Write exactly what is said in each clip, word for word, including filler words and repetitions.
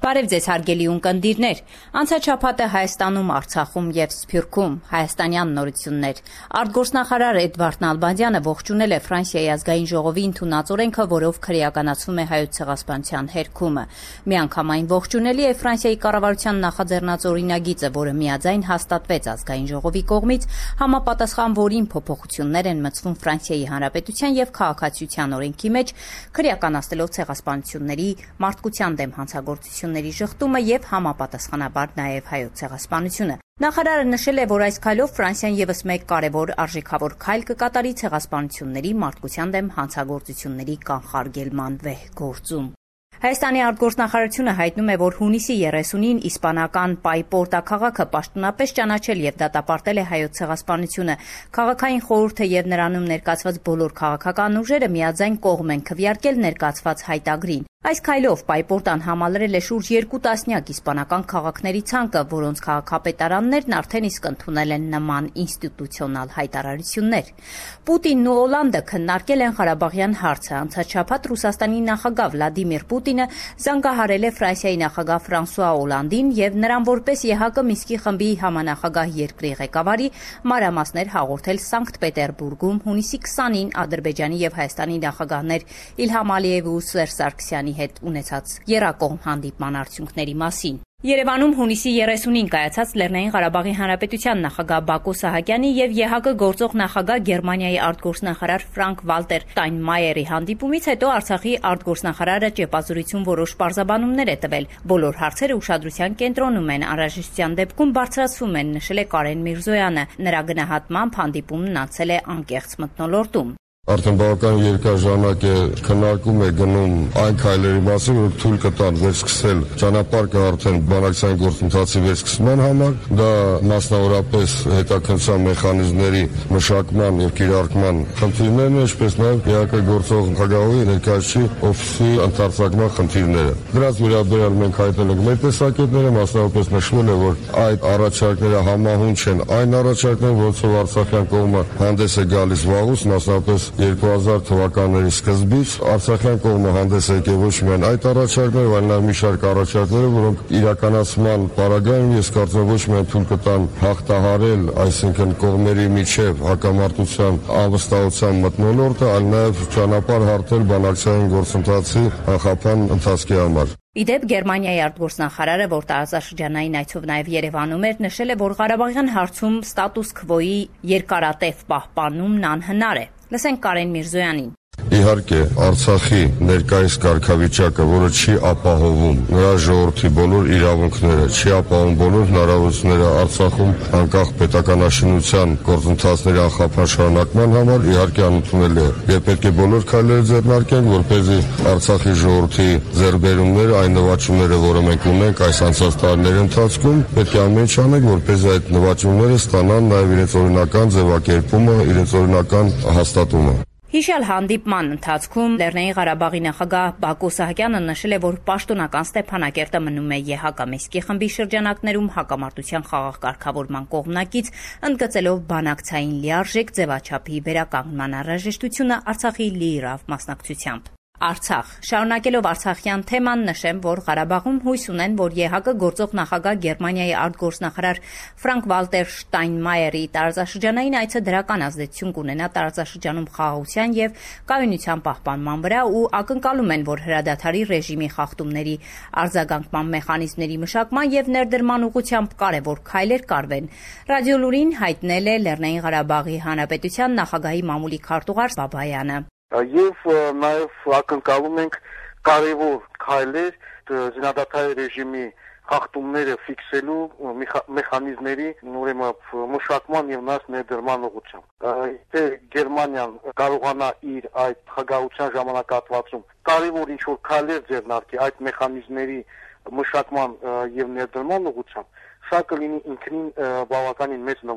Բարև ձեզ հարգելի ունկնդիրներ, անցաչափատը Հայաստանում, Արցախում և Սփյուռքում, հայաստանյան նորություններ։ Արտգործնախարար Էդվարդ Նալբանդյանը ողջունել է Ֆրանսիայի ազգային ժողովի ընդունած օրենքը, որով քրեականացվում է Հայոց ցեղասպանության հերքումը։ Միանգամայն ողջունելի է Ֆրանսիայի կառավարության նախաձեռնած օրինագիծը, որը միաձայն հաստատվեց ազգային ժողովի կողմից, համապատասխան որին փոփոխություններ են մտցվում Ֆրանսիայի Հանրապետության և քաղաքացիության օրենքի մեջ, քրեականացնելով ցեղասպանությունների, մարդկության դեմ հանցագործություն ժխտումը եւ համապատասխանաբար նաեւ հայոց ցեղասպանությունը։ Նախարարը նշել է, որ այս քայլով Ֆրանսիան եւս մեկ կարեւոր արժեքավոր քայլ կկատարի ցեղասպանությունների, մարդկության դեմ հանցագործությունների կանխարգելման վեհ գործում։ Հայաստանի արտգործնախարարությունը հայտնում է, որ հունիսի երեսունին իսպանական Պայպորտա քաղաքը պաշտոնապես ճանաչել եւ դատապարտել է հայոց ցեղասպանությունը։ Քաղաքային խորհուրդը եւ նրանում ներկայացված բոլոր քաղաքական ուժերը միաձայն կողմ են քվեարկել ներկայացված հայտագրին։ Այս քայլով Պայպորտան համալրել է շուրջ երկու տասնյակ իսպանական քաղաքների ցանկը, որոնց քաղաքապետարաններն արդեն իսկ ընդունել են նման ինստիտուցիոնալ հայտարարություններ։ Պուտինն ու Օլանդը քննարկել են Ղարաբաղյան հարցը։ Անցաչափած Ռուսաստանի նախագահ Վլադիմիր Պուտինը զանգահարել է Ֆրանսիայի նախագահ Ֆրանսուଆ Օլանդին եւ նրան որպես ԵՀԿ Մինսկի խմբի համանախագահ երկրի ղեկավարի մանրամասներ հաղորդել Սանկտ Պետերբուրգում հունիսի քսանին Ադրբեջանի եւ Հայաստանի նախագահներ Իլհամ Ալիևի ու Սերժ Սարգսյանի հետ ունեցած եռակողմ հանդիպման արդյունքների մասին։ Երևանում հունիսի երեսունին կայացած Լեռնային Ղարաբաղի Հանրապետության նախագահ Բակո Սահակյանի եւ ԵՀԿ գործող նախագահ Գերմանիայի արտգործնախարար Ֆրանկ Վալտեր Շտայնմայերի հանդիպումից հետո Արցախի արտգործնախարարը ճեպազորություն որոշ պարզաբանումներ է տվել։ Բոլոր հարցերը ուշադրության կենտրոնում են, անհրաժեշտության դեպքում բարձրացվում են, նշել է Կարեն Միրզոյանը։ Նրա գնահատմամբ հանդիպումն անցել է անկեղծ մթնոլորտում։ Արդեն բավական երկար ժամանակ է քննարկում է գնում այն քայլերի մասին, որ թույլ կտան վերսկսել ճանապարհը արդեն բանակցային գործընթացի վերսկսման համար, դա մասնավորապես հետաքննության մեխանիզմների մշակման եւ կիրառման խնդիրներն են, ինչպես նաեւ ԵՀԿ գործող նախագահի ներկայացուցիչ օֆիսի ընդարձակման խնդիրները։ Դրանց վերաբերյալ մենք հայտնել ենք մեր տեսակետները, մասնավորապես նշվել է, որ այդ առաջարկները համահունչ են այն առաջարկներին, որոնցով Արցախյան կողմը հանդես է գալիս վաղուց, մասնավորապես երկու հազար թվականների սկզբից Արցախյան կողմը հանդես է եկել ոչ միայն այդ առաջարկները, այլ նաև մի շարք առաջարկներ, որոնք իրականացման պարագայում ես կարծում եմ ոչ միայն թույլ կտան հաղթահարել, այսինքն կողմերի միջև հակամարտության անվստահության մթնոլորտը, այլ նաև ճանապարհ հարթել բանակցային գործընթացի անխափան ընթացքի համար։ Իդեպ Գերմանիայի արտգործնախարարը, որ տարածաշրջանային այցով նաև Երևանում էր, նշել է, որ Ղարաբաղյան հարցում ստատուս քվոյի երկարատև պահպանումն անհնար է։ Լսենք Կարեն Միրզոյանին։ Իհարկե, Արցախի ներկայիս կարգավիճակը, որը չի ապահովում նրա ժողովրդի բոլոր իրավունքները, չի ապահովում բոլոր հնարավորությունները Արցախում անկախ պետականաշինության գործընթացների անխափան շարունակման համար, իհարկե անընդունել է։ Եվ պետք է բոլոր քայլերը ձեռնարկենք, որպեսզի Արցախի ժողովրդի ձեռքբերումները, այն նվաճումները, որը մենք ունենք այս անցած տարիների ընթացքում, պետք է ամեն ինչ անենք, որպեսզի այդ նվաճումները ստանան նաև իրենց օրինական ձևակերպումը, իրենց օրինական հաստատումը։ Հիշյալ հանդիպման ընթացքում Լեռնային Ղարաբաղի նախագահ Բակո Սահակյանը նշել է, որ պաշտոնական Ստեփանակերտը մնում է ԵՀԿ Մինսկի խմբի շրջանակներում հակամարտության խաղաղ կարգավորման կողմնակից, ընդգծելով բանակցային լիարժեք ձևաչափի վերականգնման անհրաժեշտությունը Արցախի լիիրավ մասնակցությամբ։ Արցախ շարունակելով արցախյան թեման նշեմ, որ Ղարաբաղում հույս ունեն, որ ԵՀԿ գործող նախագահ Գերմանիայի արտգործնախարար Ֆրանկ Վալտեր Շտայնմայերի տարածաշրջանային այցը դրական ազդեցություն կունենա տարածաշրջանում խաղաղության եւ կայունության պահպանման վրա ու ակնկալում են, որ հրադադարի ռեժիմի խախտումների արձագանքման մեխանիզմների մշակման եւ ներդրման ուղղությամբ կարեւոր քայլեր կարվեն։ Ռադիոլուրին հայտնել է Լեռնային Ղարաբաղի Հանրապետության նախագահի մամուլի քարտուղար Բաբայանը։ Եվ նաև ակնկալում ենք կարևոր քայլեր զինադադարի ռեժիմի խախտումները ֆիքսելու մեխանիզմների ուրեմն մշակման եւ նաեւ ներդրման ուղղությամբ։ Եթե Գերմանիան կարողանա իր այդ խաղաղության ժամանակահատվածում կարևոր ինչ-որ քայլեր ձեռնարկի այդ մեխանիզմների մշակման եւ ներդրման ուղղությամբ, սա կլինի ինքնին բավականին մեծ նվաճում։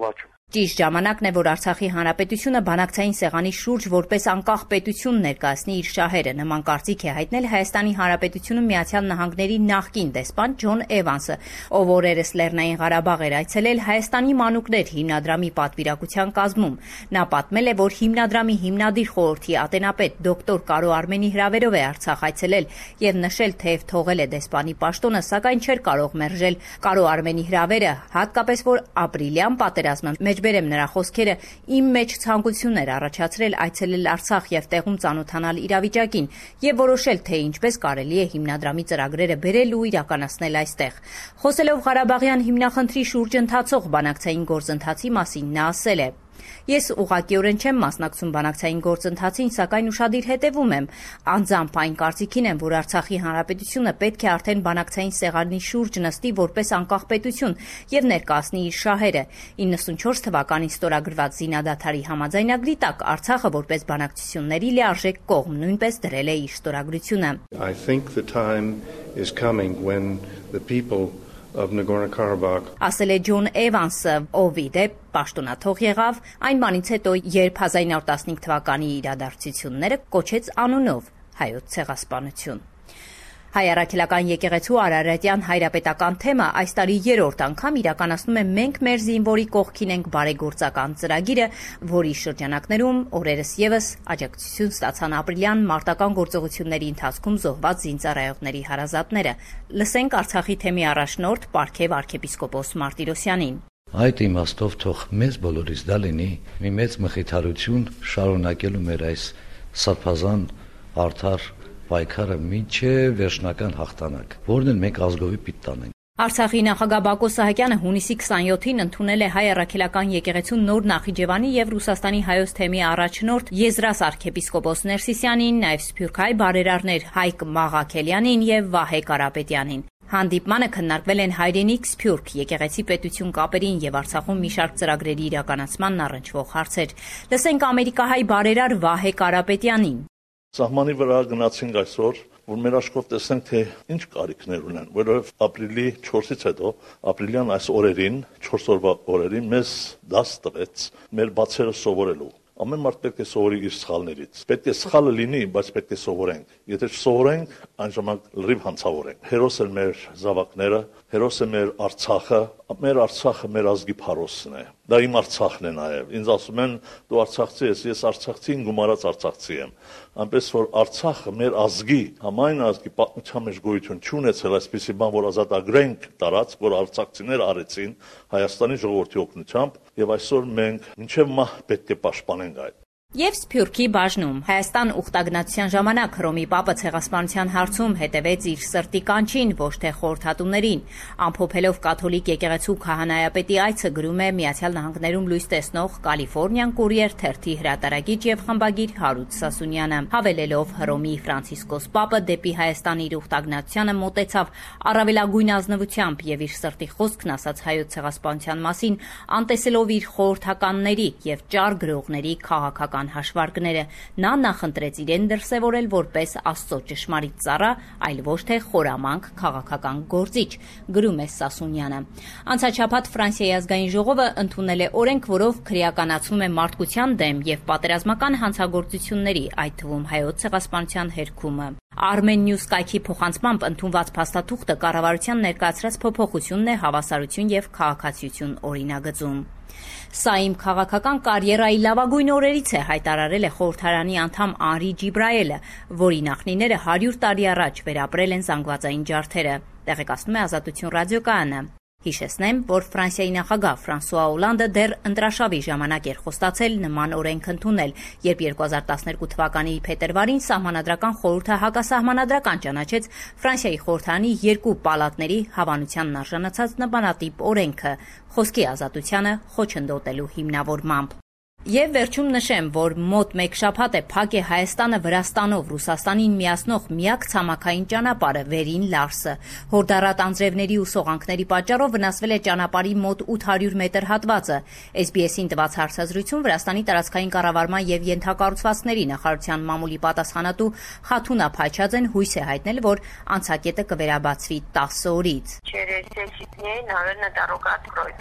Ճիշտ ժամանակն է, որ Արցախի Հանրապետությունը բանակցային սեղանի շուրջ որպես անկախ պետություն ներկայացնի իր շահերը։ Նման կարծիք է հայտնել Հայաստանի Հանրապետությունում Միացյալ Նահանգների նախկին դեսպան Ջոն Էվանսը, ով օրերս Լեռնային Ղարաբաղ էր այցելել Հայաստանի մանուկներ հիմնադրամի պատվիրակության կազմում։ Նա պատմել է, որ հիմնադրամի հիմնադիր խորհրդի ատենապետ դոկտոր Կարո Արմենի հրավերով է Արցախ այցելել եւ նշել, թեև թողել է դեսպանի պաշտոնը, սակայն չէր կարող մերժել Կարո Արմենի հրավերը, հատկապես որ ապրիլյան պատերազմը Մեջբերեմ նրա խոսքերը իմ մեջ ցանկություն էր առաջացրել այցելել Արցախ եւ տեղում ծանոթանալ իրավիճակին եւ որոշել, թե ինչպես կարելի է հիմնադրամի ծրագրերը բերել ու իրականացնել այստեղ։ Խոսելով Ղարաբաղյան հիմնախնդրի շուրջ ընթացող բանակցային գործընթացի մասին, նա ասել է. Ես ուղղակիորեն չեմ մասնակցում բանակցային գործընթացին, սակայն ուշադիր հետևում եմ։ Անձամբ այն կարծիքին եմ, որ Արցախի Հանրապետությունը պետք է արդեն բանակցային սեղանի շուրջ նստի որպես անկախ պետություն եւ ներկայացնի իր շահերը։ իննսունչորս թվականին ստորագրված զինադադարի համաձայնագրի տակ Արցախը որպես բանակցությունների լիարժեք կողմ նույնպես դրել է իր ստորագրությունը։ I think the time is coming when the people of Nagorno-Karabakh ասել է Ջոն Էվանսը, ով ի դեպ պաշտոնաթող եղավ այն բանից հետո, երբ հազար ինը հարյուր տասնհինգ թվականի իրադարձությունները կոչեց անունով հայոց ցեղասպանություն։ Հայ առաքելական եկեղեցու Արարատյան հայրապետական թեմը այս տարի երրորդ անգամ իրականացնում է «Մենք մեր զինվորի կողքին ենք» բարեգործական ծրագիրը, որի շրջանակներում օրերս ևս աջակցություն ստացան ապրիլյան մարտական գործողությունների ընթացքում զոհված զինծառայողների հարազատները։ Լսենք Արցախի թեմի առաջնորդ Պարքև arczepiskopos Martirosyanին։ Այդ իմաստով թող մեզ բոլորիս դա լինի մի մեծ մխիթարություն շարունակելու մեր այս սրբազան արդար պայքարը մինչև վերջնական հաղթանակ, որն էլ մենք ազգովի պիտի տանենք։ Արցախի նախագահ Բակո Սահակյանը հունիսի քսանյոթին ընդունել է Հայ առաքելական եկեղեցու նոր Նախիջևանի եւ Ռուսաստանի հայոց թեմի առաջնորդ Եզրաս arczepiskopos Ներսիսյանին, նաեւ սփյուռքահայ բարերարներ Հայկ Մաղաքելյանին եւ Վահե Կարապետյանին։ Հանդիպմանը քննարկվել են հայրենիք սփյուռք եկեղեցի պետություն կապերին եւ Արցախում մի շարք ծրագրերի իրականացմանն առնչվող հարցեր։ Լսենք ամերիկահայ բարերար Վահե Կարապետյանին։ Սահմանի վրա գնացինք այսօր, որ մեր աշխով տեսնենք, թե ինչ կարիքներ ունեն, որովհետև ապրիլի չորսից հետո, ապրիլյան այս օրերին, չորս օրվա օրերին մեզ դաս տվեց մեր բացերը սովորելու։ Ամեն մարդ պետք է սովորի իր սխալներից։ Պետք է սխալը լինի, բայց պետք է սովորենք։ Եթե չսովորենք, այն ժամանակ լրիվ հանցավորենք։ Հերոս են մեր զավակները, հերոս է մեր Արցախը, մեր Արցախը մեր ազգի փարոսն է։ Դա իմ Արցախն է նաև։ Ինձ ասում են՝ դու արցախցի ես, ես արցախցին գումարած արցախցի եմ։ Այնպես որ Արցախը մեր ազգի, համայն ազգի պատմության մեջ գոյություն չունեցել այսպիսի բան, որ ազատագրենք տարած, որ արցախցիներ արեցին Հայաստանի ժողովրդի օգնությամբ, եւ այսօր մենք մինչեւ մահ պետք է պաշտպանենք այդ։ Եվ Սփյուռքի բաժնում Հայաստան ուխտագնացության ժամանակ Հռոմի Պապը ցեղասպանության հարցում հետևեց իր սրտի կանչին, ոչ թե խորհրդատուներին։ Ամփոփելով կաթոլիկ եկեղեցու քահանայապետի այցը գրում է Միացյալ Նահանգներում լույս տեսնող Կալիֆոռնիան Կուրիեր թերթի հրատարակիչ եւ խմբագիր Հարութ Սասունյանը, հավելելով Հռոմի Ֆրանցիսկոս Պապը դեպի Հայաստան իր ուխտագնացությանը մոտեցավ առավելագույն ազնվությամբ եւ իր սրտի խոսքն ասաց հայոց ցեղասպանության մասին, անտեսելով իր խորհրդականների եւ ճար գրողների քաղաքական հաշվարկները։ Նա նախընտրեց իրեն դրսևորել որպես Աստծո ճշմարիտ ծառա, այլ ոչ թե խորամանկ քաղաքական գործիչ, գրում է Սասունյանը։ Անցաչափած Ֆրանսիայի ազգային ժողովը ընդունել է օրենք, որով քրեականացնում է մարդկության դեմ եւ պատերազմական հանցագործությունների, այդ թվում հայոց ցեղասպանության հերքումը։ Armen News կայքի փոխանցմամբ ընդունված փաստաթուղթը կառավարության ներկայացրած փոփոխությունն է հավասարություն եւ քաղաքացիություն օրինագծում։ Սա իմ քաղաքական կարիերայի լավագույն օրերից է, հայտարարել է խորհրդարանի անդամ Անրի Ջիբրայելը, որի նախնիները հարյուր տարի առաջ վերապրել են զանգվածային ջարդերը, տեղեկացնում է Ազատություն ռադիոկայանը։ Հիշեցնեմ, որ Ֆրանսիայի նախագահ Ֆրանսուଆ Օլանդը դեռ ընտրաշավի ժամանակ էր խոստացել նման օրենք ընդունել, երբ երկու հազար տասներկու թվականի փետրվարին Սահմանադրական խորհուրդը հակասահմանադրական ճանաչեց Ֆրանսիայի խորհրդարանի երկու պալատների հավանությանն արժանացած նմանատիպ օրենքը՝ խոսքի ազատությանը խոչընդոտելու հիմնավորմամբ։ Եվ վերջում նշեմ, որ մոտ մեկ շաբաթ է փակ է Հայաստանը Վրաստանով Ռուսաստանին միացնող միակ ցամաքային ճանապարհը Վերին Լարսը։ Հորդառատ անձրևների ու սողանքների պատճառով վնասվել է ճանապարհի մոտ ութ հարյուր մետր հատվածը։ Էս բի էս-ին տված հարցազրույցում Վրաստանի տարածքային կառավարման եւ ենթակառուցվածքների նախարարության մամուլի պատասխանատու Խաթունա Փայչաձեն հույս է հայտնել, որ անցակետը կվերաբացվի տասը օրից։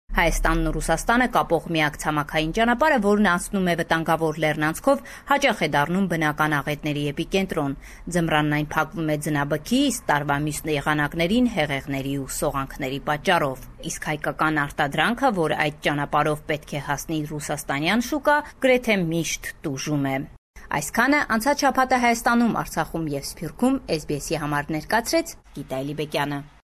Հայաստանն ու Ռուսաստանը կապող միակ ցամաքային ճանապարհը, որն անցնում է վտանգավոր լեռնանցքով, հաճախ է դառնում բնական աղետների էպիկենտրոն։ Ձմռանն այն փակվում է ձնաբքի, իսկ տարվա մյուս եղանակներին հեղեղների ու սողանքների պատճառով։ Իսկ հայկական արտադրանքը, որ այդ ճանապարհով պետք է հասնի ռուսաստանյան շուկա, գրեթե միշտ տուժում է։ Այսքանը անցած շաբաթը Հայաստանում, Արցախում և Սփյուռքում էս բի էսի համար ներկայացրեց Գիտա Էլիբեկյանը։